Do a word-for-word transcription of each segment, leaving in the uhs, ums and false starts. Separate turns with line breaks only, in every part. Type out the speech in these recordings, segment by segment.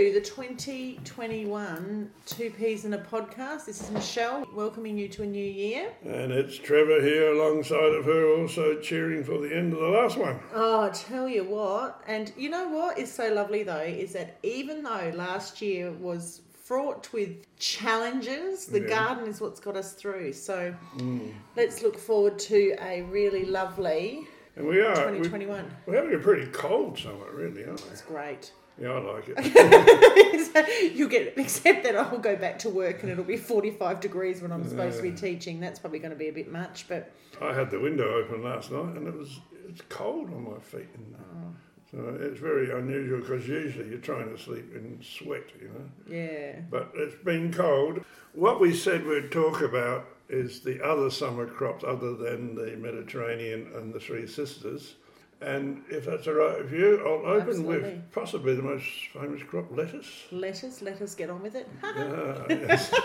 to the twenty twenty-one Two Peas in a Podcast. This is Michelle welcoming you to a new year.
And it's Trevor here alongside of her, also cheering for the end of the last one.
Oh, I tell you what. And you know what is so lovely though, is that even though last year was fraught with challenges, the yeah. garden is what's got us through. So mm. let's look forward to a really lovely
and we are,
twenty twenty-one.
We're having a pretty cold summer, really, aren't we?
It's great.
Yeah, I like it.
You'll get, except that I'll go back to work and it'll be forty-five degrees when I'm supposed to be teaching. That's probably going to be a bit much, but
I had the window open last night and it was it's cold on my feet. And, oh. So it's very unusual because usually you're trying to sleep in sweat, you know.
Yeah.
But it's been cold. What we said we'd talk about is the other summer crops other than the Mediterranean and the Three Sisters. And if that's all right with you, I'll open
Absolutely.
with possibly the most famous crop, lettuce.
Lettuce, let us get on with it.
uh, yes.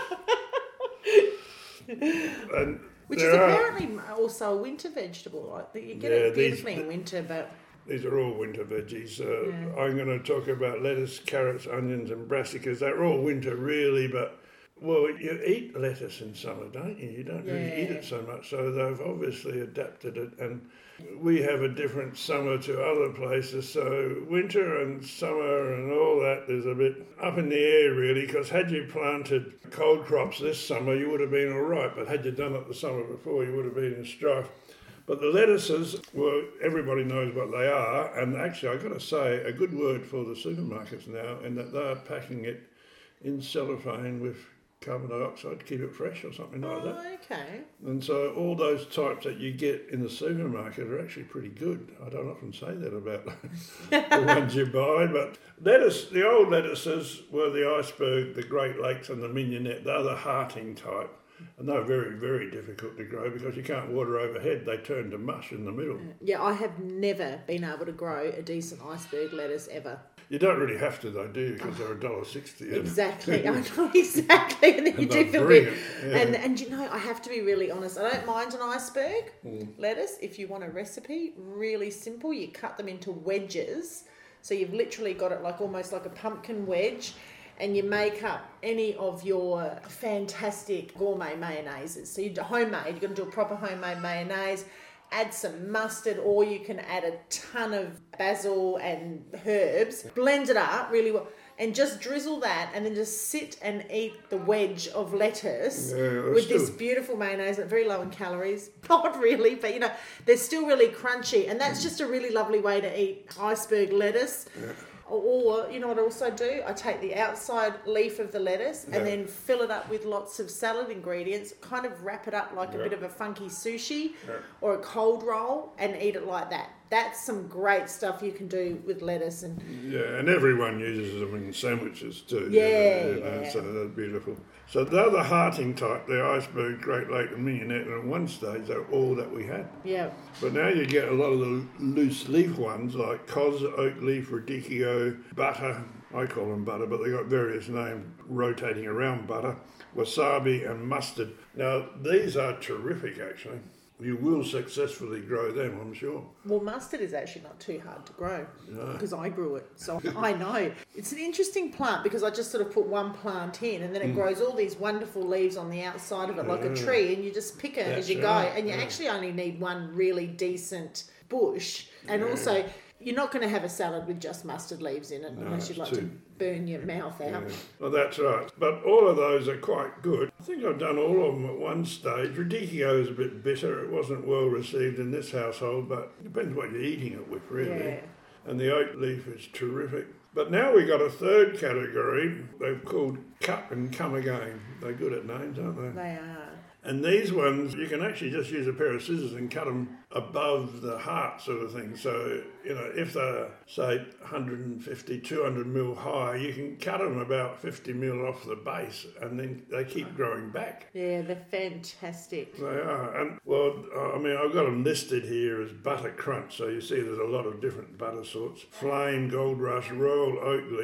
and
Which is apparently are, also a winter vegetable. Like you get yeah, it beautifully these, in winter, but...
These are all winter veggies. Uh,
yeah.
I'm going to talk about lettuce, carrots, onions and brassicas. They're all winter really, but... Well, you eat lettuce in summer, don't you? You don't
yeah.
really eat it so much, so they've obviously adapted it, and we have a different summer to other places, so winter and summer and all that is a bit up in the air, really, because had you planted cold crops this summer, you would have been all right, but had you done it the summer before, you would have been in strife. But the lettuces, well, everybody knows what they are, and actually, I've got to say, a good word for the supermarkets now, in that they're packing it in cellophane with carbon dioxide to keep it fresh or something like
oh,
that.
Okay.
And so all those types that you get in the supermarket are actually pretty good. I don't often say that about the ones you buy, but lettuce, the old lettuces were the iceberg, the Great Lakes and the mignonette. They're the hearting type. And they're very, very difficult to grow because you can't water overhead. They turn to mush in the middle.
Yeah, I have never been able to grow a decent iceberg lettuce ever.
You don't really have to, though, do you? Because they're one dollar sixty.
Exactly. I know, exactly. And then
and
you do feel
brilliant.
bit.
Yeah.
And, and, you know, I have to be really honest. I don't mind an iceberg
mm.
lettuce. If you want a recipe, really simple. You cut them into wedges. So you've literally got it like almost like a pumpkin wedge. And you make up any of your fantastic gourmet mayonnaises. So you're homemade. You're going to do a proper homemade mayonnaise. Add some mustard, or you can add a ton of basil and herbs. Blend it up really well. And just drizzle that and then just sit and eat the wedge of lettuce
yeah,
with
still...
this beautiful mayonnaise, very low in calories. Not really, but you know, they're still really crunchy. And that's just a really lovely way to eat iceberg lettuce.
Yeah.
Or, you know what I also do? I take the outside leaf of the lettuce and yeah. then fill it up with lots of salad ingredients, kind of wrap it up like yeah. a bit of a funky sushi
yeah.
or a cold roll and eat it like that. That's some great stuff you can do with lettuce. And
yeah, and everyone uses them in sandwiches too.
Yeah,
you know, you know,
yeah.
So they're beautiful. So they're the hearting type, the iceberg, Great Lake and mignonette, and at one stage they're all that we had.
Yeah.
But now you get a lot of the loose leaf ones like cos, oak leaf, radicchio, butter. I call them butter, but they got various names rotating around butter, wasabi and mustard. Now these are terrific actually. You will successfully grow them, I'm sure.
Well, mustard is actually not too hard to grow
no.
because I grew it. So I know. It's an interesting plant because I just sort of put one plant in and then it mm. grows all these wonderful leaves on the outside of it like yeah. a tree, and you just pick it
That's
as you
right.
go. And you
yeah.
actually only need one really decent bush. And yeah. also, you're not going to have a salad with just mustard leaves in it
no,
unless you'd like
too...
to burn your mouth out.
Yeah. Well, that's right. But all of those are quite good. I think I've done all of them at one stage. Radicchio is a bit bitter. It wasn't well received in this household, but it depends what you're eating it with, really.
Yeah.
And the oak leaf is terrific. But now we've got a third category. They've called cut and come again. They're good at names, aren't they?
They are.
And these ones, you can actually just use a pair of scissors and cut them above the heart sort of thing. So, you know, if they're, say, one fifty, two hundred mil high, you can cut them about fifty mil off the base and then they keep growing back.
Yeah, they're fantastic.
They are. And, well, I mean, I've got them listed here as butter crunch. So you see there's a lot of different butter sorts. Flame, gold rush, royal oak leaf.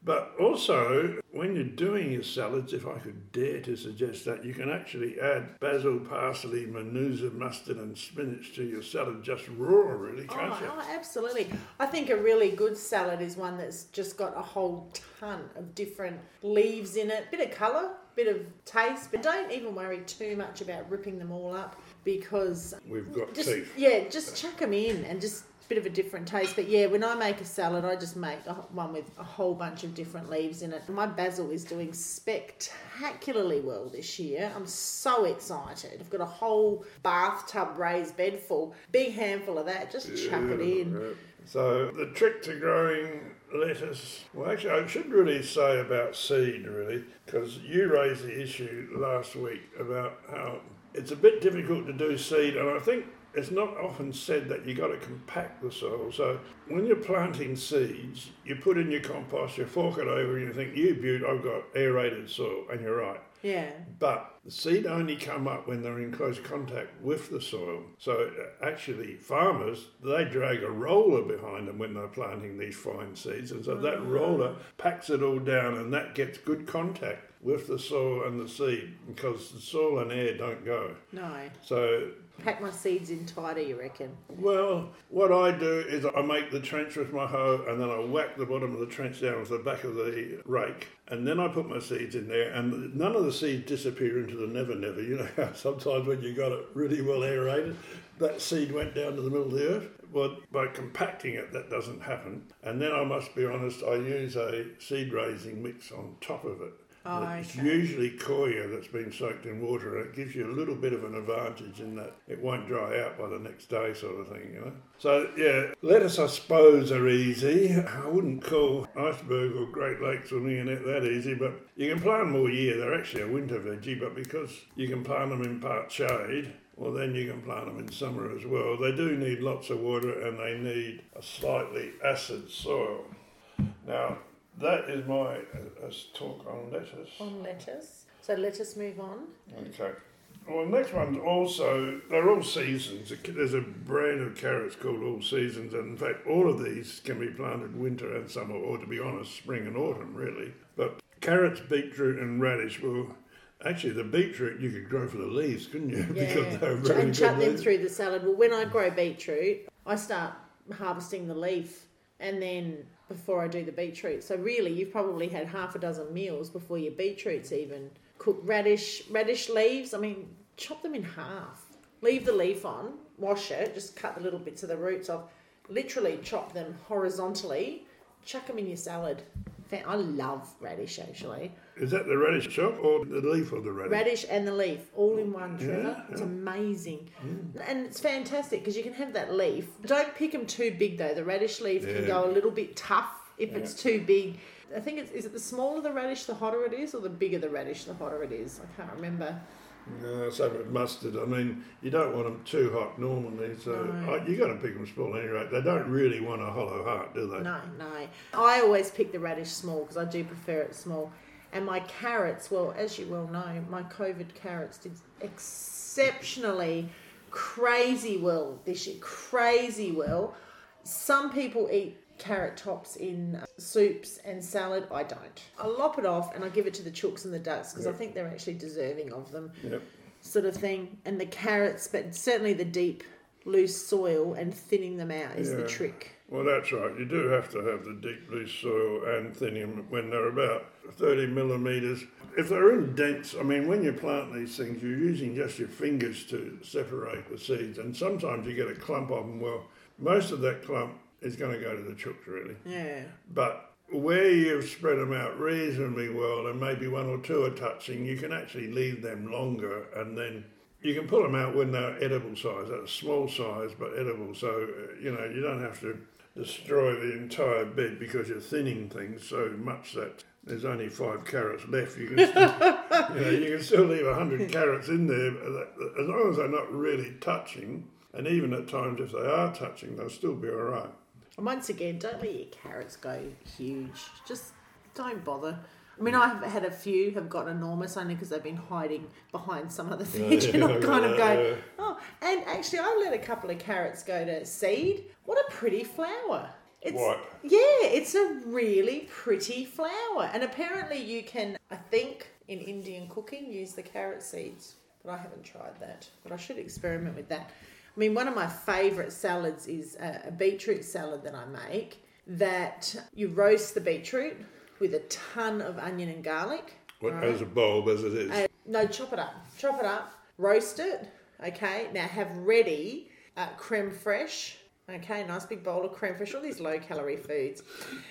But also, when you're doing your salads, if I could dare to suggest that, you can actually add basil, parsley, manuza, mustard and spinach to your salad just raw, really, can't
oh,
you?
oh, absolutely. I think a really good salad is one that's just got a whole ton of different leaves in it, bit of colour, bit of taste, but don't even worry too much about ripping them all up because
We've got
just,
teeth.
Yeah, just chuck them in and just bit of a different taste. But yeah, when I make a salad, I just make a, one with a whole bunch of different leaves in it. My basil is doing spectacularly well this year. I'm so excited. I've got a whole bathtub raised bed full. Big handful of that, just chuck it in.
Yeah. So the trick to growing lettuce, well actually I should really say about seed really, because you raised the issue last week about how it's a bit difficult to do seed, and I think it's not often said that you got to compact the soil. So when you're planting seeds, you put in your compost, you fork it over and you think, you beaut, I've got aerated soil, and you're right.
Yeah.
But the seed only come up when they're in close contact with the soil. So actually farmers, they drag a roller behind them when they're planting these fine seeds, and so that
Oh.
roller packs it all down and that gets good contact with the soil and the seed, because the soil and air don't go.
No.
So
Pack my seeds in tighter, you reckon?
well, what I do is I make the trench with my hoe and then I whack the bottom of the trench down with the back of the rake, and then I put my seeds in there, and none of the seeds disappear into the never never. You know how sometimes when you got it really well aerated, that seed went down to the middle of the earth? Well, by compacting it, that doesn't happen. And then I must be honest, I use a seed raising mix on top of it.
Oh,
It's
okay.
usually koya that's been soaked in water, and it gives you a little bit of an advantage in that it won't dry out by the next day, sort of thing, you know. So yeah, lettuce I suppose are easy. I wouldn't call iceberg or Great Lakes or Neonette that easy, but you can plant them all year. They're actually a winter veggie, but because you can plant them in part shade, well then you can plant them in summer as well. They do need lots of water and they need a slightly acid soil. Now, that is my uh, uh, talk on lettuce.
On lettuce. So let us move on.
Okay. Well, the next one's also, they're all seasons. There's a brand of carrots called All Seasons, and in fact, all of these can be planted winter and summer, or to be honest, spring and autumn, really. But carrots, beetroot, and radish, well, actually, the beetroot you could grow for the leaves, couldn't you?
Yeah.
Because they're very
And
good
chuck them
leaves.
through the salad. Well, when I grow beetroot, I start harvesting the leaf and then before I do the beetroot. So really, you've probably had half a dozen meals before your beetroot's even cooked. Radish, radish leaves, I mean, chop them in half. Leave the leaf on, wash it, just cut the little bits of the roots off. Literally chop them horizontally, chuck them in your salad. Fan- I love radish, actually.
Is that the radish chop or the leaf of the radish?
Radish and the leaf, all in one, Trevor.
Yeah,
It's
yeah.
amazing. And it's fantastic because you can have that leaf. Don't pick them too big though. The radish leaf
Yeah.
can go a little bit tough if
Yeah.
it's too big. I think it's, is it the smaller the radish, the hotter it is, or the bigger the radish, the hotter it is? I can't remember.
No, same with mustard. I mean, you don't want them too hot normally, so
No.
I, you got to pick them small anyway. They don't really want a hollow heart, do they?
No, no. I always pick the radish small because I do prefer it small. And my carrots, well, as you well know, my COVID carrots did exceptionally crazy well this year. Crazy well. Some people eat carrot tops in soups and salad. I don't. I lop it off and I give it to the chooks and the ducks because
Yep.
I think they're actually deserving of them,
Yep.
sort of thing. And the carrots, but certainly the deep, loose soil and thinning them out is the
Yeah.
trick.
Well, that's right. You do have to have the deep loose soil and thinning them when they're about thirty millimetres. If they're in dents, I mean, when you plant these things, you're using just your fingers to separate the seeds, and sometimes you get a clump of them. Well, most of that clump is going to go to the chooks, really.
Yeah.
But where you've spread them out reasonably well and maybe one or two are touching, you can actually leave them longer, and then you can pull them out when they're edible size. That's small size but edible, so uh, you know you don't have to destroy the entire bed because you're thinning things so much that there's only five carrots left. You can still, you know, you can still leave a hundred carrots in there, as long as they're not really touching. And even at times, if they are touching, they'll still be all right.
And once again, don't let your carrots go huge. Just don't bother. I mean, I've had a few have gotten enormous only because they've been hiding behind some other veg,
Yeah,
and I'm kind of
yeah,
going,
yeah.
oh. And actually, I let a couple of carrots go to seed. What a pretty flower! It's,
white.
Yeah, it's a really pretty flower. And apparently you can, I think, in Indian cooking, use the carrot seeds. But I haven't tried that. But I should experiment with that. I mean, one of my favourite salads is a, a beetroot salad that I make, that you roast the beetroot with a ton of onion and garlic.
What,
right?
As a bulb as it is?
And, no, chop it up. Chop it up. Roast it. Okay. Now have ready uh, creme fraiche. Okay, nice big bowl of creme fraiche, all these low-calorie foods,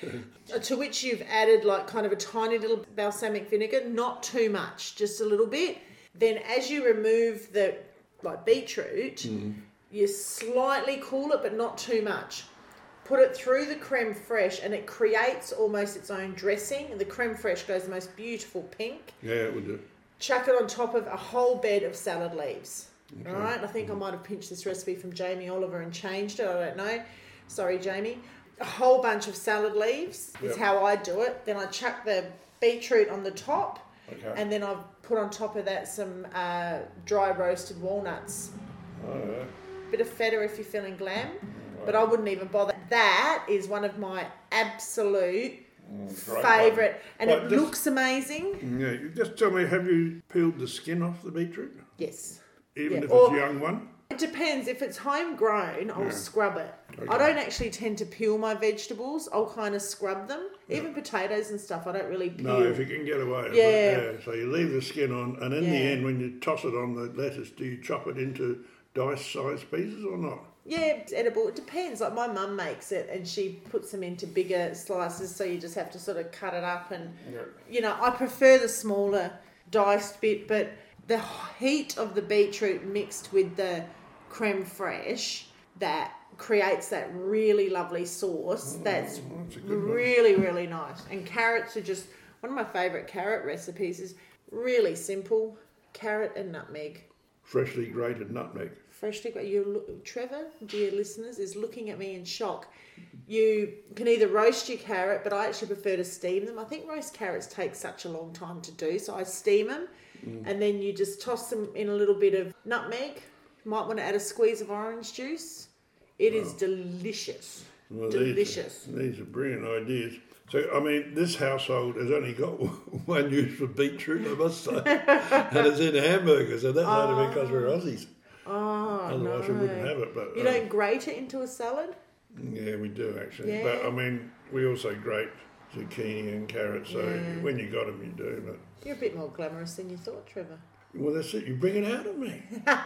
to which you've added like kind of a tiny little balsamic vinegar, not too much, just a little bit. Then as you remove the like beetroot, mm. you slightly cool it, but not too much. Put it through the creme fraiche and it creates almost its own dressing. The creme fraiche goes the most beautiful pink.
Yeah, it would do.
Chuck it on top of a whole bed of salad leaves. Okay. All right, I think I might have pinched this recipe from Jamie Oliver and changed it. I don't know. Sorry, Jamie. A whole bunch of salad leaves is
yep.
how I do it. Then I chuck the beetroot on the top.
Okay.
And then I've put on top of that some uh, dry roasted walnuts.
Oh, yeah.
Bit of feta if you're feeling glam.
Right.
But I wouldn't even bother. That is one of my absolute
mm,
favourite. One. And
but
it
just,
looks amazing.
Yeah, you just tell me, have you peeled the skin off the beetroot?
Yes.
Even
yeah.
if
or,
it's a young one?
It depends. If it's homegrown, I'll yeah. scrub it.
Okay.
I don't actually tend to peel my vegetables. I'll kind of scrub them. Yeah. Even potatoes and stuff, I don't really peel.
No, if you can get away with
yeah.
it. Yeah. So you leave the skin on, and in
yeah.
the end, when you toss it on the lettuce, do you chop it into dice-sized pieces or not?
Yeah, it's edible. It depends. Like my mum makes it and she puts them into bigger slices, so you just have to sort of cut it up. And,
yeah.
you know, I prefer the smaller diced bit, but the heat of the beetroot mixed with the creme fraiche, that creates that really lovely sauce. Oh, that's, that's really, really nice. And carrots are just, one of my favourite carrot recipes is really simple. Carrot and nutmeg.
Freshly grated nutmeg.
Freshly grated. You, Trevor, dear listeners, is looking at me in shock. You can either roast your carrot, but I actually prefer to steam them. I think roast carrots take such a long time to do, so I steam them. Mm. And then you just toss them in a little bit of nutmeg. You might want to add a squeeze of orange juice. It wow. is delicious.
Well,
delicious.
These are, these are brilliant ideas. So, I mean, this household has only got one use for beetroot, I must say. And it's in hamburgers, and that's oh. only because we're Aussies.
Oh,
Otherwise
no.
we wouldn't have it. But
You
um,
don't grate it into a salad?
Yeah, we do, actually.
Yeah.
But, I mean, we also grate zucchini and carrots, so
yeah.
when you got them, you do. But
you're a bit more glamorous than you thought, Trevor.
Well, that's it. You bring it out of me.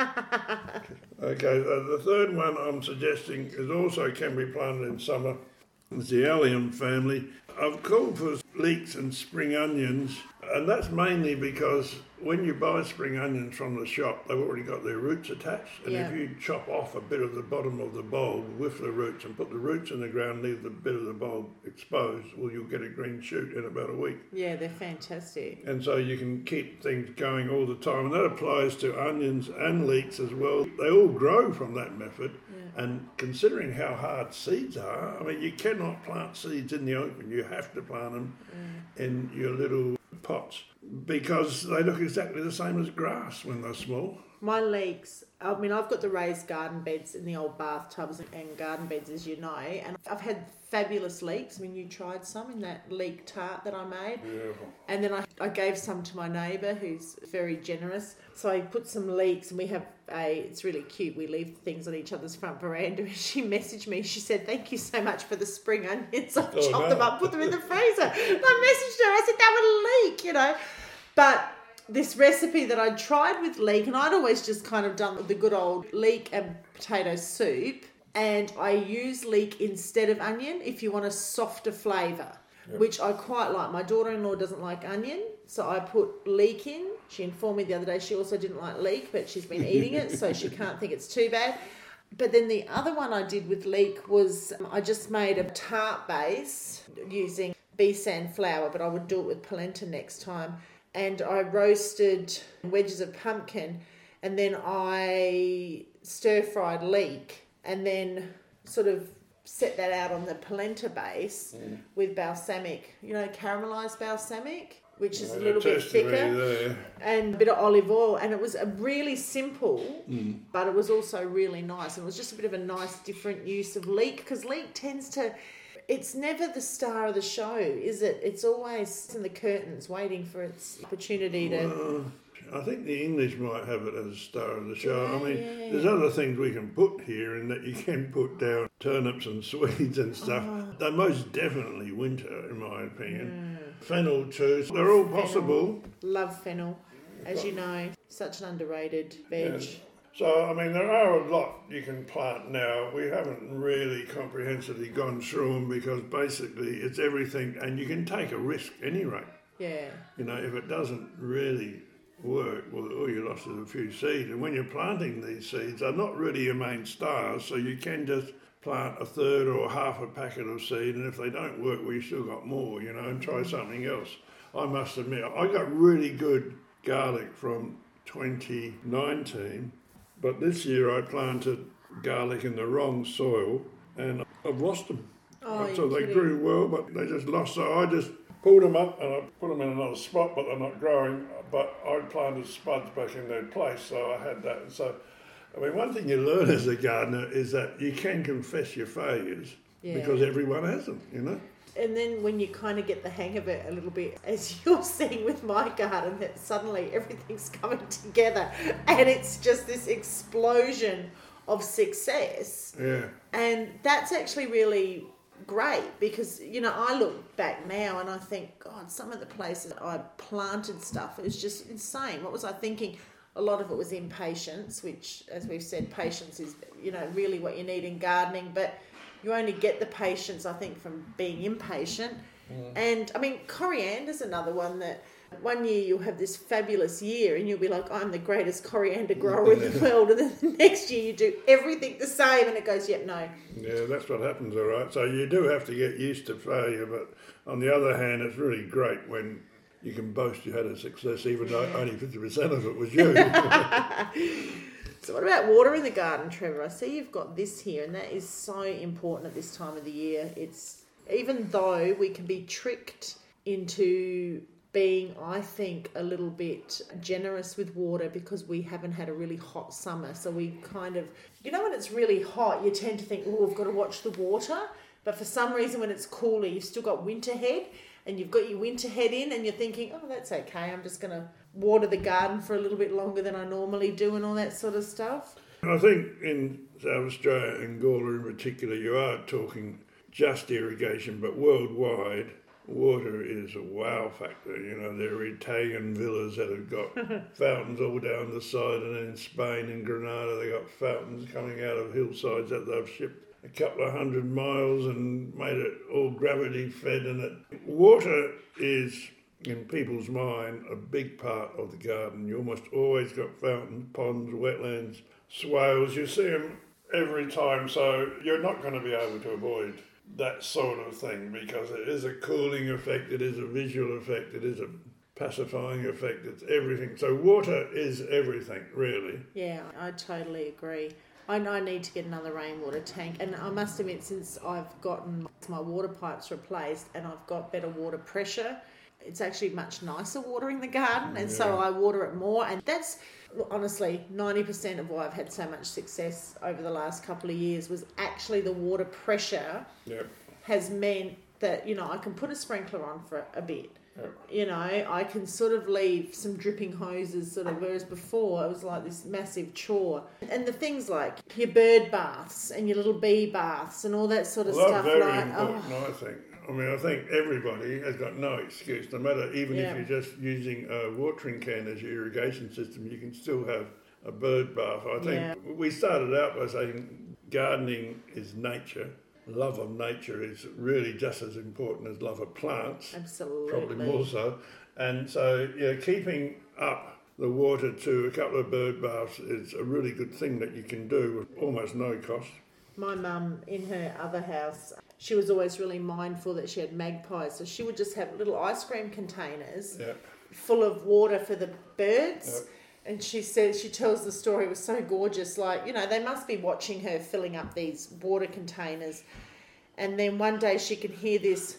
Okay, uh, the third one I'm suggesting is also can be planted in summer. It's the allium family. I've called for leeks and spring onions, and that's mainly because when you buy spring onions from the shop, they've already got their roots attached. And
yeah.
if you chop off a bit of the bottom of the bulb with the roots and put the roots in the ground, leave the bit of the bulb exposed, well, you'll get a green shoot in about a week.
Yeah, they're fantastic.
And so you can keep things going all the time. And that applies to onions and leeks as well. They all grow from that method. Yeah. And considering how hard seeds are, I mean, you cannot plant seeds in the open. You have to plant them mm. in your little pots because they look exactly the same as grass when they're small.
My leeks, I mean, I've got the raised garden beds in the old bathtubs and garden beds, as you know, and I've had fabulous leeks. I mean, you tried some in that leek tart that I made.
Beautiful.
And then I, I gave some to my neighbour who's very generous. So I put some leeks and we have a, it's really cute, we leave things on each other's front veranda. And she messaged me, she said, thank you so much for the spring onions. I
oh,
chopped
no.
them up, put them in the freezer. And I messaged her, I said, that would leak, you know. But this recipe that I'd tried with leek, and I'd always just kind of done the good old leek and potato soup, and I use leek instead of onion if you want a softer flavour, yep. which I quite like. My daughter-in-law doesn't like onion, so I put leek in. She informed me the other day she also didn't like leek, but she's been eating it, so she can't think it's too bad. But then the other one I did with leek was um, I just made a tart base using B-sand flour, but I would do it with polenta next time. And I roasted wedges of pumpkin, and then I stir-fried leek, and then sort of set that out on the polenta base mm. with balsamic, you know, caramelised balsamic, which is yeah, a little bit thicker, and a bit of olive oil. And it was a really simple, mm. but it was also really nice. It was just a bit of a nice different use of leek, because leek tends to... it's never the star of the show, is it? It's always in the curtains waiting for its opportunity to...
Well, I think the English might have it as star of the show.
Yeah,
I mean,
yeah,
there's
yeah.
other things we can put here in that you can put down turnips and swedes and stuff.
Oh.
They're most definitely winter, in my opinion.
Mm.
Fennel too. They're all
Fennel.
possible.
Love fennel, as you know. Such an underrated veg.
Yes. So, I mean, there are a lot you can plant now. We haven't really comprehensively gone through them because basically it's everything, and you can take a risk anyway.
Yeah.
You know, if it doesn't really work, well, all you lost is a few seeds. And when you're planting these seeds, they're not really your main stars, so you can just plant a third or half a packet of seed, and if they don't work, well, you still got more, you know, and try something else. I must admit, I got really good garlic from twenty nineteen, but this year I planted garlic in the wrong soil, and I've lost them.
Oh,
So
you're
they
kidding.
grew well, but they just lost. So I just pulled them up and I put them in another spot, but they're not growing. But I planted spuds back in their place, so I had that. And so, I mean, one thing you learn as a gardener is that you can confess your failures
Yeah.
because everyone has them, you know?
And then when you kind of get the hang of it a little bit, as you're seeing with my garden, that suddenly everything's coming together and it's just this explosion of success.
Yeah.
And that's actually really great because, you know, I look back now and I think, God, some of the places I planted stuff, it was just insane. What was I thinking? A lot of it was impatience, which, as we've said, patience is, you know, really what you need in gardening. But you only get the patience, I think, from being impatient. Mm. And, I mean, coriander's another one that one year you'll have this fabulous year and you'll be like, I'm the greatest coriander grower in the world. And then the next year you do everything the same and it goes, yep, no.
Yeah, that's what happens, all right. So you do have to get used to failure, but on the other hand, it's really great when you can boast you had a success, even though only fifty percent of it was you.
So what about water in the garden, Trevor? I see you've got this here, and that is so important at this time of the year. It's even though we can be tricked into being, I think, a little bit generous with water because we haven't had a really hot summer. So we kind of, you know, when it's really hot, you tend to think, oh, we've got to watch the water. But for some reason, when it's cooler, you've still got winter head, and you've got your winter head in, and you're thinking, oh, that's okay. I'm just going to water the garden for a little bit longer than I normally do and all that sort of stuff.
I think in South Australia and Gawler in particular, you are talking just irrigation, but worldwide, water is a wow factor. You know, there are Italian villas that have got fountains all down the side, and in Spain and Granada, they got fountains coming out of hillsides that they've shipped a couple of hundred miles and made it all gravity fed. And it water is, in people's mind, a big part of the garden. You almost always got fountains, ponds, wetlands, swales. You see them every time, so you're not going to be able to avoid that sort of thing because it is a cooling effect, it is a visual effect, it is a pacifying effect, it's everything. So water is everything, really.
Yeah, I totally agree. I know I need to get another rainwater tank, and I must admit, since I've gotten my water pipes replaced and I've got better water pressure, it's actually much nicer watering the garden, and yeah. So I water it more, and that's honestly ninety percent of why I've had so much success over the last couple of years was actually the water pressure
yep.
has meant that, you know, I can put a sprinkler on for a bit.
Yep.
You know, I can sort of leave some dripping hoses sort of, whereas before it was like this massive chore. And the things like your bird baths and your little bee baths and all that sort of
well,
stuff.
That's very
like,
important,
oh.
I think. I mean, I think everybody has got no excuse, no matter, even
Yeah.
if you're just using a watering can as your irrigation system, you can still have a bird bath. I think
Yeah.
we started out by saying gardening is nature. Love of nature is really just as important as love of plants.
Absolutely.
Probably more so. And so, yeah, keeping up the water to a couple of bird baths is a really good thing that you can do with almost no cost.
My mum, in her other house, she was always really mindful that she had magpies, so she would just have little ice cream containers
Yep.
full of water for the birds.
Yep.
And she says, she tells the story, it was so gorgeous, like, you know, they must be watching her filling up these water containers. And then one day she could hear this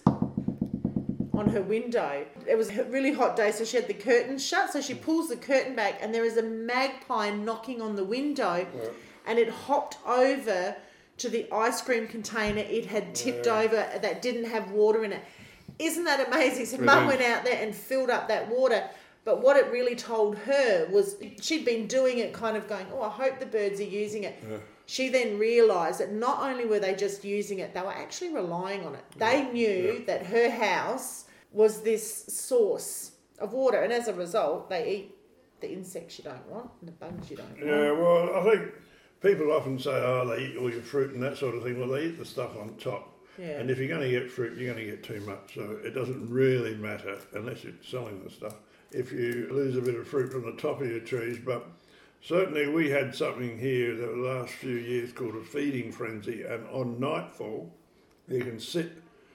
on her window. It was a really hot day, so she had the curtain shut, so she pulls the curtain back and there is a magpie knocking on the window.
Yep.
And it hopped over to the ice cream container it had tipped
Yeah.
over that didn't have water in it. Isn't that amazing? So
It
Mum
is.
went out there and filled up that water. But what it really told her was she'd been doing it kind of going, oh, I hope the birds are using it.
Yeah.
She then realised that not only were they just using it, they were actually relying on it. They knew
Yeah.
that her house was this source of water. And as a result, they eat the insects you don't want and the bugs you don't
Yeah,
want.
well, I think people often say, oh, they eat all your fruit and that sort of thing. Well, they eat the stuff on top.
Yeah.
And if you're going to get fruit, you're going to get too much. So it doesn't really matter unless you're selling the stuff if you lose a bit of fruit from the top of your trees. But certainly we had something here the last few years called a feeding frenzy. And on nightfall, you can sit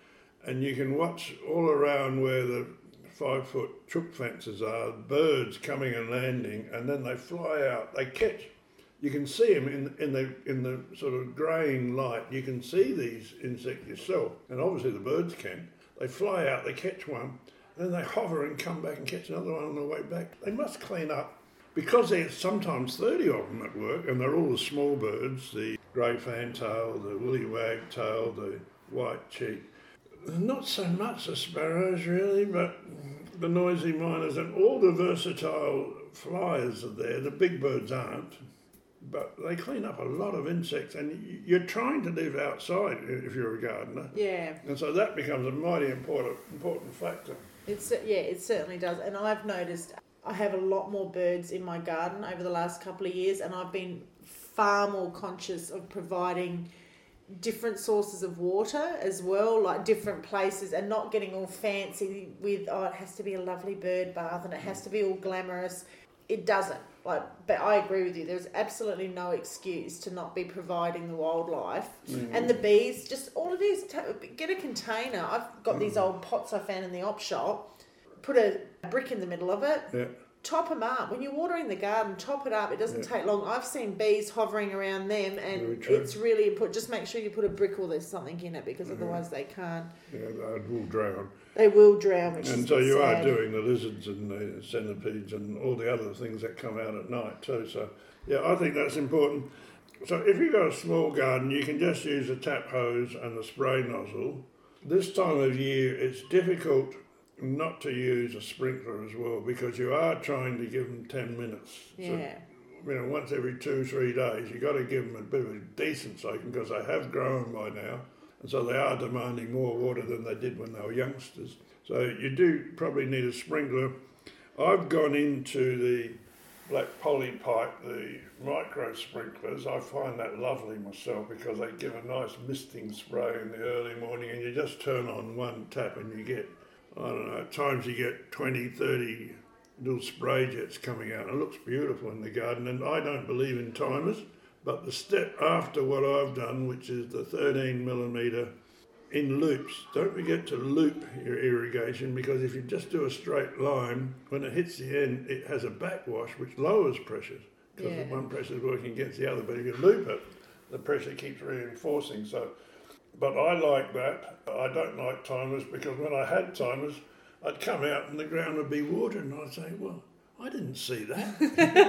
and you can watch all around where the five-foot chook fences are, birds coming and landing, and then they fly out. They catch. You can see them in, in the in the sort of greying light. You can see these insects yourself, and obviously the birds can. They fly out, they catch one, then they hover and come back and catch another one on the way back. They must clean up because there's sometimes thirty of them at work, and they're all the small birds: the grey fantail, the woolly wagtail, the white cheek. Not so much the sparrows really, but the noisy miners and all the versatile flyers are there. The big birds aren't. But they clean up a lot of insects, and you're trying to live outside if you're a gardener.
Yeah.
And so that becomes a mighty important important factor.
It's yeah, it certainly does. And I've noticed I have a lot more birds in my garden over the last couple of years, and I've been far more conscious of providing different sources of water as well, like different places, and not getting all fancy with, oh, it has to be a lovely bird bath and it has to be all glamorous. It doesn't. Like, but I agree with you. There's absolutely no excuse to not be providing the wildlife
Mm.
and the bees. Just all it is, ta- get a container. I've got these old pots I found in the op shop. Put a brick in the middle of it.
Yeah.
Top them up. When you're watering the garden, top it up. It doesn't
Yeah.
take long. I've seen bees hovering around them,
Very
and
true.
it's really important. Just make sure you put a brick or there's something in it, because otherwise they can't.
Yeah, they will drown.
They will drown, which
And
is
so you
sad.
are doing the lizards and the centipedes and all the other things that come out at night too. So, yeah, I think that's important. So if you've got a small garden, you can just use a tap hose and the spray nozzle. This time of year, it's difficult not to use a sprinkler as well, because you are trying to give them ten minutes.
Yeah.
So, you know, once every two, three days, you've got to give them a bit of a decent soaking, because they have grown by now. And so they are demanding more water than they did when they were youngsters. So you do probably need a sprinkler. I've gone into the black poly pipe, the micro sprinklers. I find that lovely myself, because they give a nice misting spray in the early morning, and you just turn on one tap and you get, I don't know, at times you get twenty, thirty little spray jets coming out. It looks beautiful in the garden, and I don't believe in timers. But the step after what I've done, which is the thirteen millimetre in loops, don't forget to loop your irrigation, because if you just do a straight line, when it hits the end, it has a backwash which lowers pressures, because
Yeah.
one pressure is working against the other. But if you loop it, the pressure keeps reinforcing. So, but I like that. I don't like timers, because when I had timers, I'd come out and the ground would be watered, and I'd say, well, I didn't see that.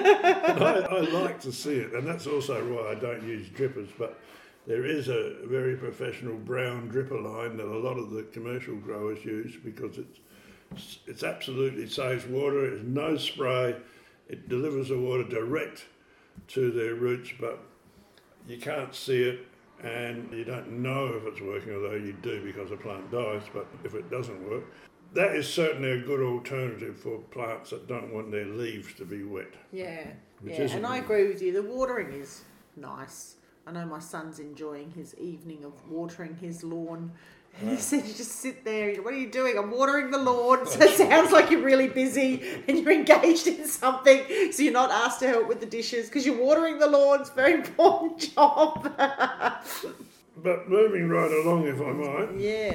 And I, I like to see it, and that's also why I don't use drippers. But there is a very professional brown dripper line that a lot of the commercial growers use, because it's it's absolutely saves water. It's no spray. It delivers the water direct to their roots, but you can't see it, and you don't know if it's working, although you do, because the plant dies. But if it doesn't work, that is certainly a good alternative for plants that don't want their leaves to be wet.
Yeah,
Which
yeah,
isn't
and I
really-
agree with you. The watering is nice. I know my son's enjoying his evening of watering his lawn. And he said, you just sit there, what are you doing? I'm watering the lawn. So it sounds like you're really busy and you're engaged in something. So you're not asked to help with the dishes because you're watering the lawn. It's a very important job.
But moving right along, if I might,
Yeah.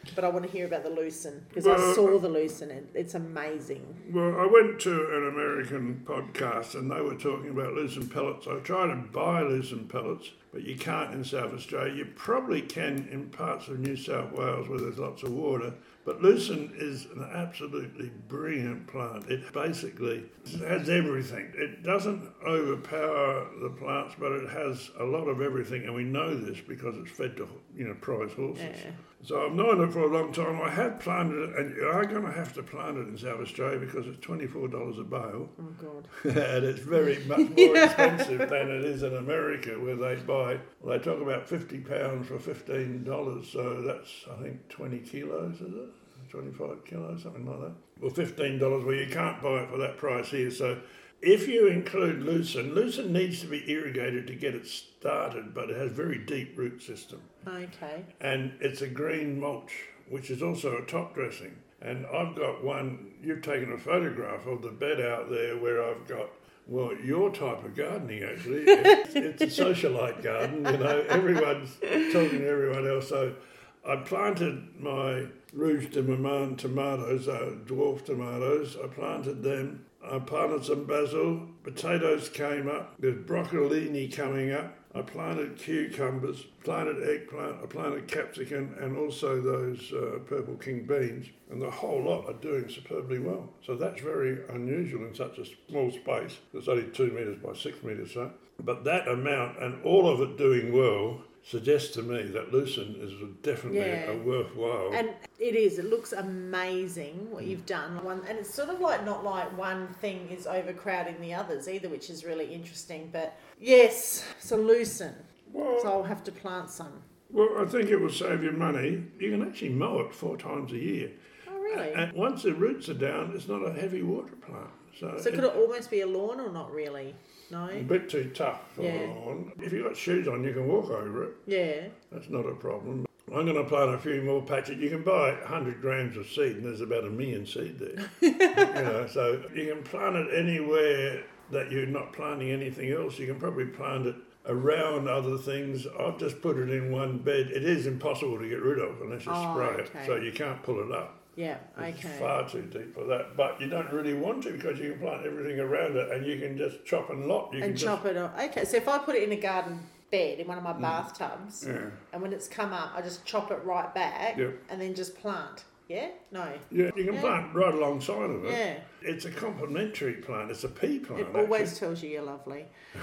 But I want to hear about the lucerne because
Well,
I saw the lucerne and it's amazing.
Well, I went to an American podcast and they were talking about lucerne pellets. I tried to buy lucerne pellets, but you can't in South Australia. You probably can in parts of New South Wales where there's lots of water. But lucerne is an absolutely brilliant plant. It basically has everything. It doesn't overpower the plants, but it has a lot of everything. And we know this because it's fed to, you know, prize horses.
Yeah.
So I've known it for a long time. I have planted it, and you are going to have to plant it in South Australia because it's twenty-four dollars a bale.
Oh, God.
And it's very much more expensive than it is in America, where they buy, well, they talk about fifty pounds for fifteen dollars. So that's, I think, twenty kilos, is it? twenty-five kilos, something like that. Well, fifteen dollars, well, you can't buy it for that price here. So if you include lucerne, lucerne needs to be irrigated to get it started, but it has very deep root system.
Okay.
And it's a green mulch, which is also a top dressing. And I've got one, you've taken a photograph of the bed out there where I've got, well, your type of gardening actually. It's, it's a socialite garden, you know, everyone's talking to everyone else. So I planted my Rouge de Maman tomatoes, uh, dwarf tomatoes. I planted them. I planted some basil. Potatoes came up. There's broccolini coming up. I planted cucumbers, planted eggplant, I planted capsicum, and also those uh, purple king beans. And the whole lot are doing superbly well. So that's very unusual in such a small space. It's only two metres by six metres, so. But that amount, and all of it doing well, suggests to me that lucerne is definitely
Yeah.
a worthwhile.
And it is. It looks amazing what you've done. One, and it's sort of like not like one thing is overcrowding the others either, which is really interesting. But yes, so lucerne.
well,
So I'll have to plant some.
well, I think it will save you money. You can actually mow it four times a year.
Oh, really?
And once the roots are down, it's not a heavy water plant. So,
So could it almost be a lawn or not really? No?
a bit too tough for
Yeah.
a lawn. If you've got shoes on, you can walk over it.
Yeah.
That's not a problem. I'm going to plant a few more patches. You can buy one hundred grams of seed, and there's about a million seed there. you know, so you can plant it anywhere that you're not planting anything else. You can probably plant it around other things. I've just put it in one bed. It is impossible to get rid of unless you
Oh,
spray
okay.
it, so you can't pull it up.
Yeah,
It's
okay.
far too deep for that, but you don't really want to because you can plant everything around it, and you can just chop and lop. You
And
can
chop it off. Okay, so if I put it in a garden bed in one of my bathtubs,
Just, yeah,
and when it's come up, I just chop it right back
Yep.
and then just plant. Yeah? No.
yeah, you can
Yeah.
plant right alongside of it.
Yeah.
It's a complementary plant. It's a pea plant.
It
actually.
always tells you you're lovely.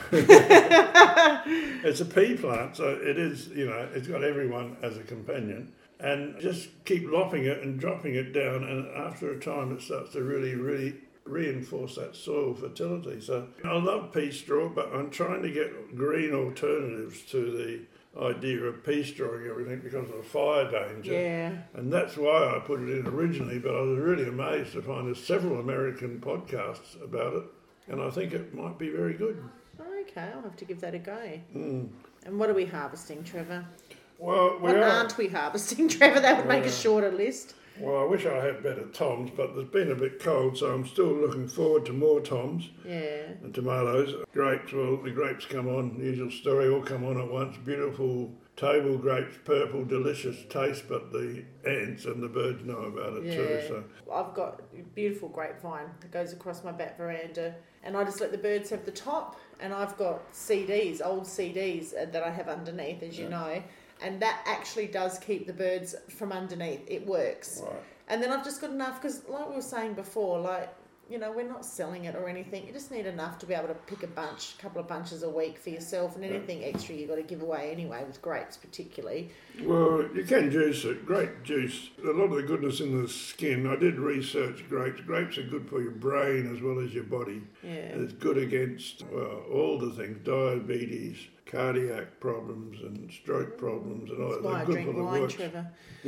It's a pea plant, so it is, you know, it's got everyone as a companion. And just keep lopping it and dropping it down, and after a time it starts to really, really reinforce that soil fertility. So I love pea straw, but I'm trying to get green alternatives to the idea of pea strawing everything because of the fire danger.
Yeah.
And that's why I put it in originally, but I was really amazed to find there's several American podcasts about it, and I think it might be very good.
Okay, I'll have to give that a go.
Mm.
And what are we harvesting, Trevor?
Well, we
What
are.
aren't we harvesting, Trevor? That would make a
Yeah.
shorter list.
Well, I wish I had better toms, but there's been a bit cold, so I'm still looking forward to more toms
Yeah.
and tomatoes. Grapes, well, the grapes come on, the usual story, all come on at once. Beautiful table grapes, purple, delicious taste, but the ants and the birds know about it too.
Yeah.
So
I've got a beautiful grapevine that goes across my back veranda, and I just let the birds have the top, and I've got C Ds, old C Ds that I have underneath, as you
Yeah.
know, and that actually does keep the birds from underneath. It works.
right.
And then I've just got enough, because like we were saying before, like, you know, we're not selling it or anything. You just need enough to be able to pick a bunch, a couple of bunches a week for yourself, and anything extra you've got to give away anyway, with grapes particularly.
Well, you can juice it. Grape juice. A lot of the goodness in the skin. I did research grapes. Grapes are good for your brain as well as your body.
Yeah.
And it's good against, well, all the things, diabetes, cardiac problems and stroke problems and all
That's
that.
why I
They're good
drink
for the
wine,
works.
Trevor.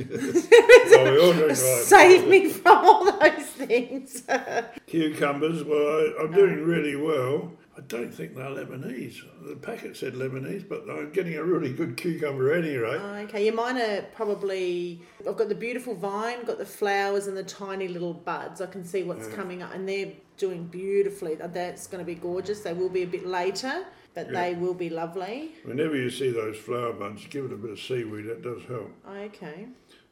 Oh, we all drink wine.
Save me from all those things.
Cucumbers, well, I, I'm doing really well. I don't think they're Lebanese. The packet said Lebanese, but I'm getting a really good cucumber at any rate.
Okay, yeah, mine are probably. I've got the beautiful vine, got the flowers and the tiny little buds. I can see what's
Yeah.
coming up, and they're doing beautifully. That's going to be gorgeous. They will be a bit later, but
Yeah.
they will be lovely.
Whenever you see those flower buds, give it a bit of seaweed. That does help.
Okay.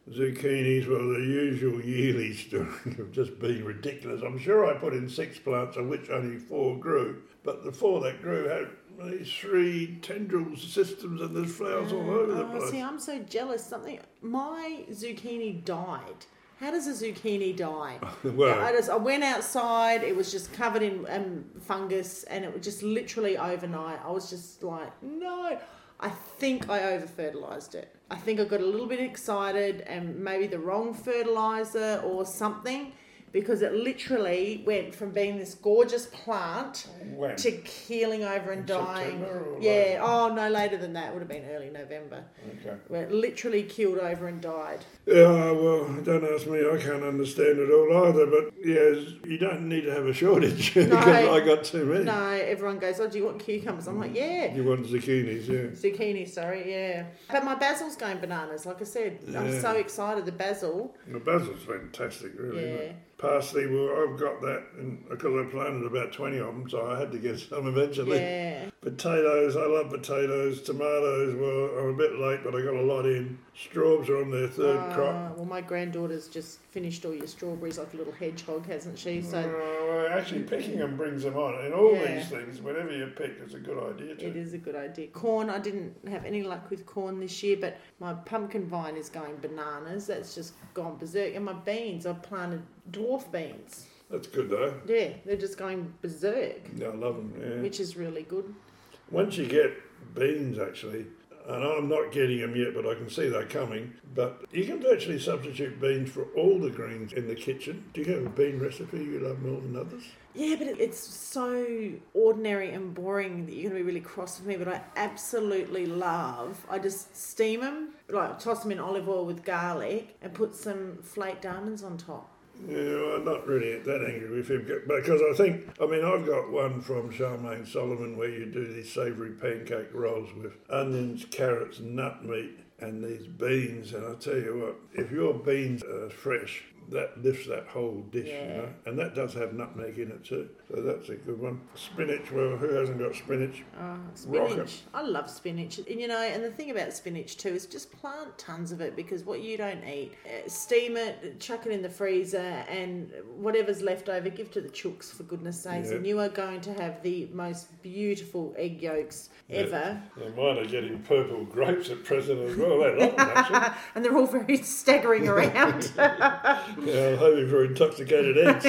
Zucchinis, well, the usual yearly story have just been ridiculous. I'm sure I put in six plants, of which only four grew, but the four that grew had these three tendril systems and there's flowers all over the
Oh,
place.
see, I'm so jealous. Something, my zucchini died. How does a zucchini die?
Well-
I just I went outside. It was just covered in um, fungus, and it was just literally overnight. I was just like, no. I think I over fertilized it. I think I got a little bit excited, and maybe the wrong fertilizer or something, because it literally went from being this gorgeous plant
When?
to keeling over and
In
dying.
September or
Yeah.
later?
Oh no, later than that. It would have been early November.
Okay.
Where it literally keeled over and died.
Yeah, well, don't ask me. I can't understand it all either. But yes, you don't need to have a shortage because I got too many.
No, everyone goes, oh, do you want cucumbers? I'm like, yeah.
You want zucchinis, yeah.
Zucchini, sorry, yeah. But my basil's going bananas, like I said. I'm
Yeah.
so excited. The basil,
The basil's fantastic, really. Isn't
yeah.
it? Parsley, well, I've got that and because I planted about twenty of them, so I had to get some eventually.
Yeah.
Potatoes, I love potatoes. Tomatoes, well, I'm a bit late, but I got a lot in. Straws are on their third
Uh,
crop.
well, my granddaughter's just finished all your strawberries like a little hedgehog, hasn't she? So
Uh, well, actually, picking them brings them on. And all
Yeah.
these things, whenever you pick, it's a good idea too.
it is a good idea. Corn, I didn't have any luck with corn this year, but my pumpkin vine is going bananas. That's just gone berserk. And my beans, I planted dwarf beans.
That's good though.
Yeah, they're just going berserk,
Yeah, I love them. Yeah.
which is really good.
Once you get beans, actually, and I'm not getting them yet, but I can see they're coming. But you can actually substitute beans for all the greens in the kitchen. Do you have a bean recipe you love more than others?
Yeah, but it- it's so ordinary and boring that you're going to be really cross with me, but I absolutely love, I just steam them, like toss them in olive oil with garlic and put some flaked almonds on top.
Yeah, well, I'm not really that angry with him because I think, I mean, I've got one from Charmaine Solomon where you do these savoury pancake rolls with onions, carrots, nut meat, and these beans. And I tell you what, if your beans are fresh, that lifts that whole dish,
Yeah.
you know. And that does have nutmeg in it too, so that's a good one. Spinach, well, who hasn't got spinach?
Oh, spinach.
Rocket.
I love spinach. And you know, and the thing about spinach too is just plant tons of it, because what you don't eat, uh, steam it, chuck it in the freezer, and whatever's left over, give to the chooks, for goodness sakes.
Yeah.
And you are going to have the most beautiful egg yolks ever.
Yeah, mine are getting purple grapes at present as well. They love them, actually.
And they're all very staggering around.
Yeah, I'm hoping for intoxicated eggs.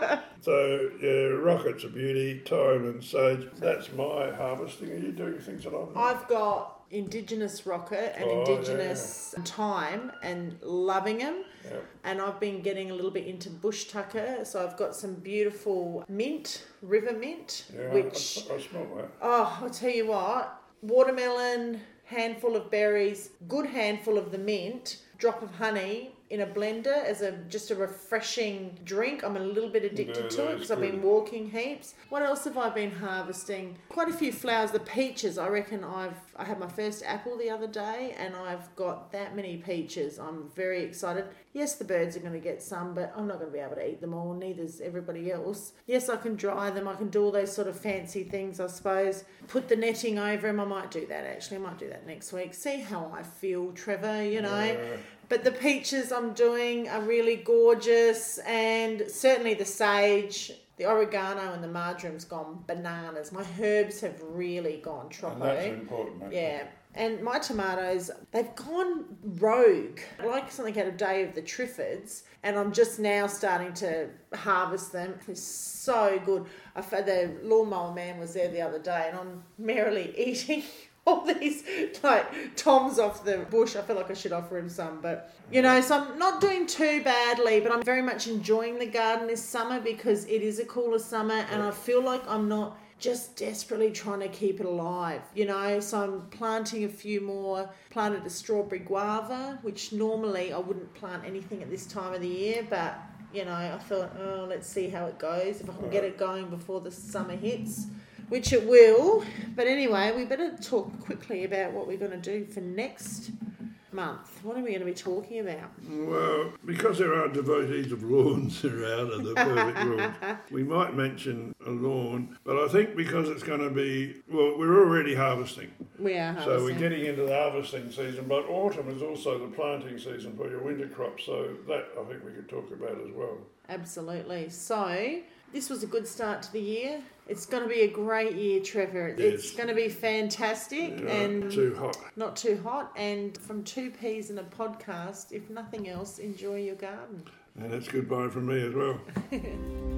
So, yeah, rocket's a beauty, thyme and sage. That's my harvesting. Are you doing things along that?
I've got indigenous rocket and
Oh,
indigenous thyme and loving them.
Yeah.
And I've been getting a little bit into bush tucker. So I've got some beautiful mint, river mint,
Yeah,
which,
I, I smell that.
oh, I'll tell you what, watermelon, handful of berries, good handful of the mint, drop of honey in a blender as a just a refreshing drink. I'm a little bit addicted
Yeah,
to
that
it
is
because I've been
good.
walking heaps. What else have I been harvesting? Quite a few flowers. The peaches, I reckon I've I had my first apple the other day, and I've got that many peaches. I'm very excited. Yes, the birds are going to get some, but I'm not going to be able to eat them all. Neither's everybody else. Yes, I can dry them. I can do all those sort of fancy things, I suppose. Put the netting over them. I might do that actually. I might do that next week. See how I feel, Trevor. You know.
Yeah.
But the peaches I'm doing are really gorgeous, and certainly the sage, the oregano and the marjoram's gone bananas. My herbs have really gone
And that's
tropo.
important, mate.
Yeah. And my tomatoes, they've gone rogue. Like something out of Day of the Triffids, and I'm just now starting to harvest them. It's so good. I found the lawnmower man was there the other day, and I'm merrily eating all these like toms off the bush. I feel like I should offer him some, but you know, so I'm not doing too badly, but I'm very much enjoying the garden this summer because it is a cooler summer, and I feel like I'm not just desperately trying to keep it alive, you know. So I'm planting a few more. Planted a strawberry guava, which normally I wouldn't plant anything at this time of the year, but you know, I thought, oh, let's see how it goes. If I can get it going before the summer hits, which it will. But anyway, we better talk quickly about what we're going to do for next month. What are we going to be talking about?
Well, because there are devotees of lawns around and the perfect lawns, we might mention a lawn, but I think because it's going to be, well, we're already harvesting.
We are harvesting.
So we're getting into the harvesting season, but autumn is also the planting season for your winter crops, so that I think we could talk about as well.
Absolutely. So this was a good start to the year. It's going to be a great year, Trevor. It's
Yes.
going to be fantastic
Yeah,
and
not too hot.
Not too hot. And from two peas and a podcast, if nothing else, enjoy your garden.
And that's goodbye from me as well.